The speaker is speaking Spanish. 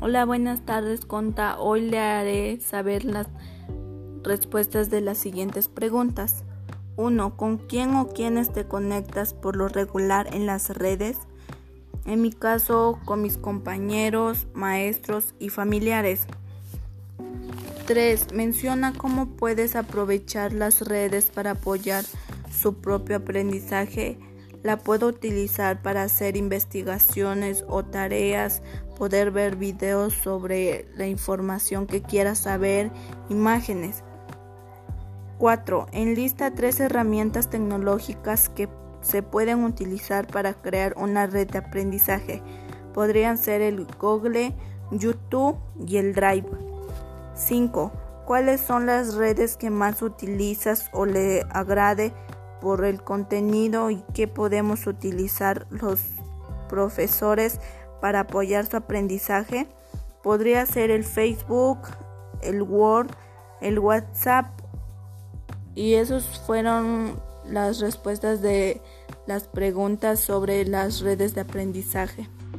Hola, buenas tardes, Conta. Hoy le haré saber las respuestas de las siguientes preguntas. 1. ¿Con quién o quiénes te conectas por lo regular en las redes? En mi caso, con mis compañeros, maestros y familiares. 3. Menciona cómo puedes aprovechar las redes para apoyar su propio aprendizaje. La puedo utilizar para hacer investigaciones o tareas, poder ver videos sobre la información que quiera saber, imágenes. 4. Enlista 3 herramientas tecnológicas que se pueden utilizar para crear una red de aprendizaje. Podrían ser el Google, YouTube y el Drive. 5. ¿Cuáles son las redes que más utilizas o le agrade por el contenido y qué podemos utilizar los profesores para apoyar su aprendizaje? Podría ser el Facebook, el Word, el WhatsApp. Y esas fueron las respuestas de las preguntas sobre las redes de aprendizaje.